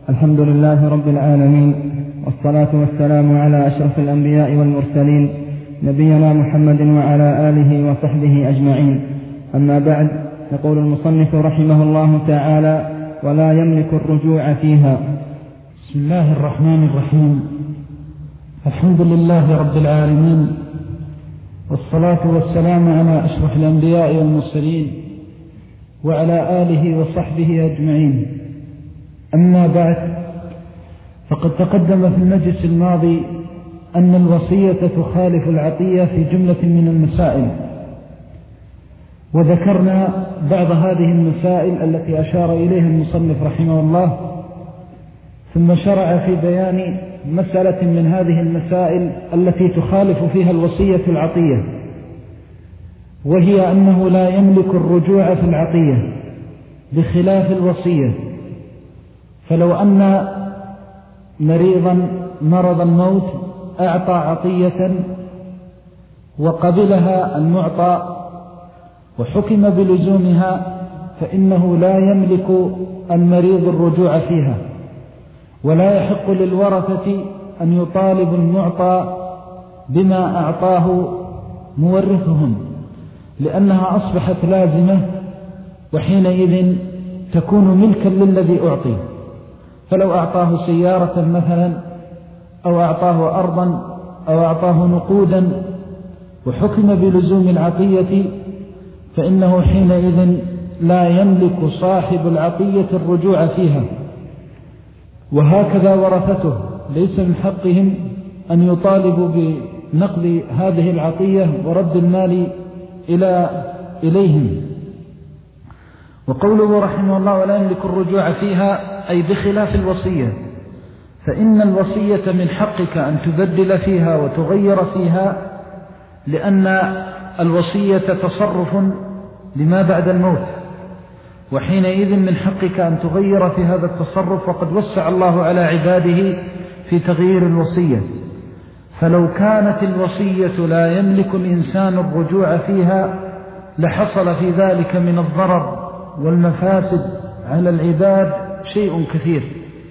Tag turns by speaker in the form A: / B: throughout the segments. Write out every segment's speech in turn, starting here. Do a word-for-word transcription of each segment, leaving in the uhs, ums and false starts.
A: الحمد لله رب العالمين، والصلاة والسلام على أشرف الأنبياء والمرسلين، نبينا محمد وعلى آله وصحبه أجمعين. أما بعد، يقول المصنف رحمه الله تعالى: ولا يملك الرجوع فيها.
B: بسم الله الرحمن الرحيم. الحمد لله رب العالمين، والصلاة والسلام على أشرف الأنبياء والمرسلين وعلى آله وصحبه أجمعين. أما بعد، فقد تقدم في المجلس الماضي أن الوصية تخالف العطية في جملة من المسائل، وذكرنا بعض هذه المسائل التي أشار إليها المصنف رحمه الله، ثم شرع في بيان مسألة من هذه المسائل التي تخالف فيها الوصية العطية، وهي أنه لا يملك الرجوع في العطية بخلاف الوصية. فلو أن مريضا مرض الموت أعطى عطية وقبلها المعطى وحكم بلزومها، فإنه لا يملك المريض الرجوع فيها، ولا يحق للورثة أن يطالب المعطى بما أعطاه مورثهم، لأنها أصبحت لازمة، وحينئذ تكون ملكا للذي أعطي. فلو أعطاه سيارة مثلا، أو أعطاه أرضا، أو أعطاه نقودا وحكم بلزوم العطية، فإنه حينئذ لا يملك صاحب العطية الرجوع فيها. وهكذا ورثته ليس من حقهم أن يطالبوا بنقل هذه العطية ورد المال إلى إليهم. وقوله رحمه الله: ولا يملك الرجوع فيها، أي بخلاف الوصية، فإن الوصية من حقك أن تبدل فيها وتغير فيها، لأن الوصية تصرف لما بعد الموت، وحينئذ من حقك أن تغير في هذا التصرف، وقد وسع الله على عباده في تغيير الوصية. فلو كانت الوصية لا يملك الإنسان الرجوع فيها لحصل في ذلك من الضرر والمفاسد على العباد شيء كثير.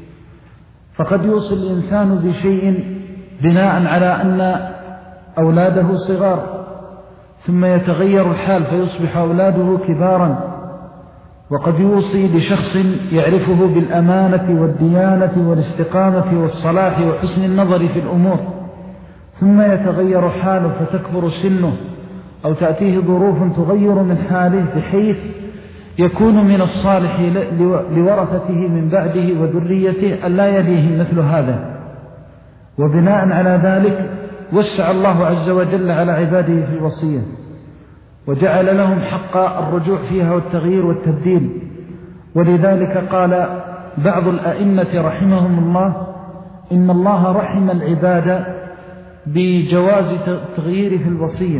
B: فقد يوصي الإنسان بشيء بناء على أن أولاده صغار، ثم يتغير الحال فيصبح أولاده كبارا. وقد يوصي بشخص يعرفه بالأمانة والديانة والاستقامة والصلاح وحسن النظر في الأمور، ثم يتغير حاله فتكبر سنه، أو تأتيه ظروف تغير من حاله بحيث يكون من الصالح لورثته من بعده وذريته ألا يليه مثل هذا. وبناء على ذلك وسع الله عز وجل على عباده في الوصية، وجعل لهم حق الرجوع فيها والتغيير والتبديل. ولذلك قال بعض الأئمة رحمهم الله: إن الله رحم العباد بجواز التغيير في الوصية،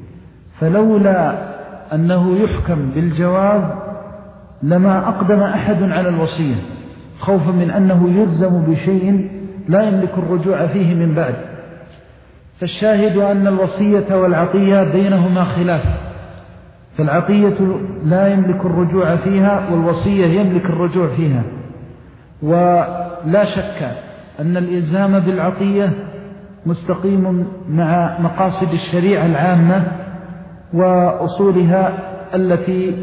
B: فلولا أنه يحكم بالجواز لما أقدم أحد على الوصية، خوفا من أنه يلزم بشيء لا يملك الرجوع فيه من بعد. فالشاهد أن الوصية والعطية بينهما خلاف، فالعطية لا يملك الرجوع فيها، والوصية يملك الرجوع فيها. ولا شك أن الإلزام بالعطية مستقيم مع مقاصد الشريعة العامة وأصولها التي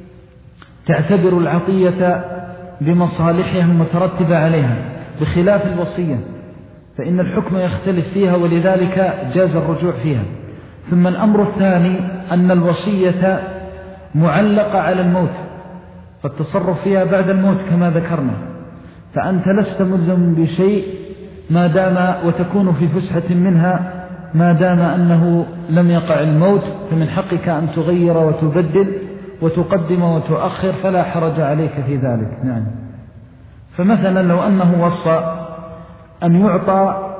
B: تعتبر العطية بمصالحها المترتبة عليها، بخلاف الوصية فإن الحكم يختلف فيها، ولذلك جاز الرجوع فيها. ثم الأمر الثاني أن الوصية معلقة على الموت، فالتصرف فيها بعد الموت كما ذكرنا، فأنت لست ملزم بشيء ما دام وتكون في فسحة منها ما دام أنه لم يقع الموت، فمن حقك أن تغير وتبدل وتقدم وتؤخر، فلا حرج عليك في ذلك. نعم. فمثلا لو أنه وصى أن يعطى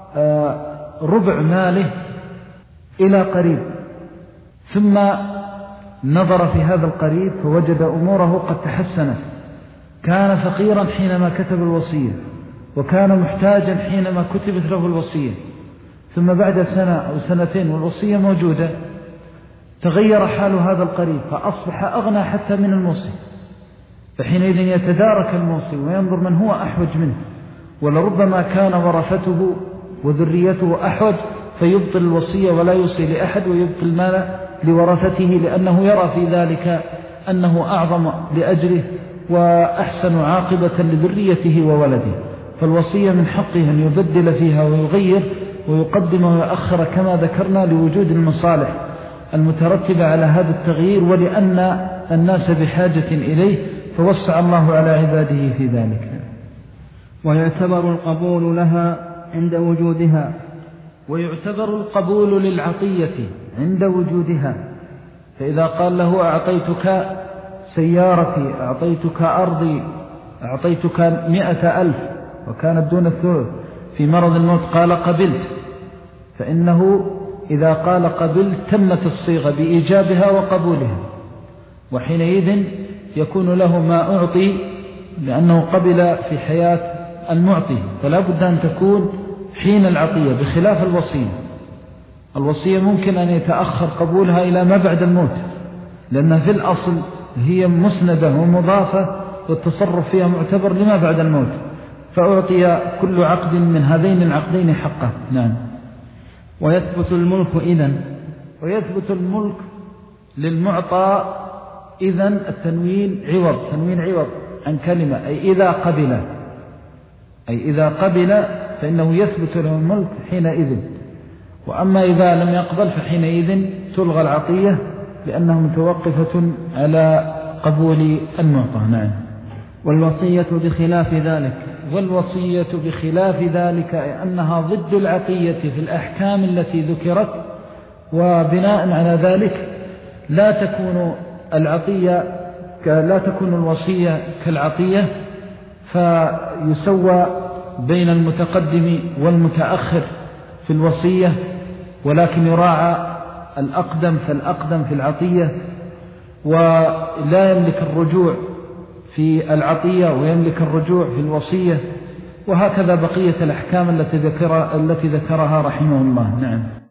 B: ربع ماله إلى قريب، ثم نظر في هذا القريب فوجد أموره قد تحسنت، كان فقيرا حينما كتب الوصية، وكان محتاجا حينما كتبت له الوصية، ثم بعد سنة أو سنتين والوصية موجودة تغير حال هذا القريب فأصبح أغنى حتى من الموصي، فحينئذ يتدارك الموصي وينظر من هو أحوج منه، ولربما كان ورثته وذريته أحوج فيبطل الوصية ولا يوصي لأحد ويبطل المال لورثته، لأنه يرى في ذلك أنه أعظم لأجله وأحسن عاقبة لذريته وولده. فالوصية من حقه أن يبدل فيها ويغير ويقدم ويؤخر كما ذكرنا لوجود المصالح المترتبة على هذا التغيير، ولأن الناس بحاجة إليه فوسع الله على عباده في ذلك.
A: ويعتبر القبول لها عند وجودها
B: ويعتبر القبول للعطية عند وجودها. فإذا قال له أعطيتك سيارتي، أعطيتك أرضي، أعطيتك مئة ألف وكانت دون الثلث، في مرض الموت قال قبلت، فإنه إذا قال قبلت تمت الصيغة بإيجابها وقبولها، وحينئذ يكون له ما أعطي لأنه قبل في حياة المعطي. فلا بد أن تكون حين العطية، بخلاف الوصية. الوصية ممكن أن يتأخر قبولها إلى ما بعد الموت، لأنها في الأصل هي مسندة ومضافة والتصرف فيها معتبر لما بعد الموت، فأعطي كل عقد من هذين العقدين حقه. نعم.
A: ويثبت الملك إذن
B: ويثبت الملك للمعطى إذن. التنوين عوض، تنوين عوض عن كلمة، أي إذا قبل، أي إذا قبل فإنه يثبت له الملك حينئذ. وأما إذا لم يقبل فحينئذ تلغى العطية لأنها متوقفة على قبول المعطى. نعم.
A: والوصية بخلاف ذلك
B: والوصية بخلاف ذلك أي أنها ضد العطية في الأحكام التي ذكرت، وبناء على ذلك لا تكون العطية لا تكون الوصية كالعطية، فيسوى بين المتقدم والمتأخر في الوصية، ولكن يراعى الأقدم فالأقدم في العطية، ولا يملك الرجوع في العطية ويملك الرجوع في الوصية، وهكذا بقية الأحكام التي ذكرها التي ذكرها رحمه الله. نعم.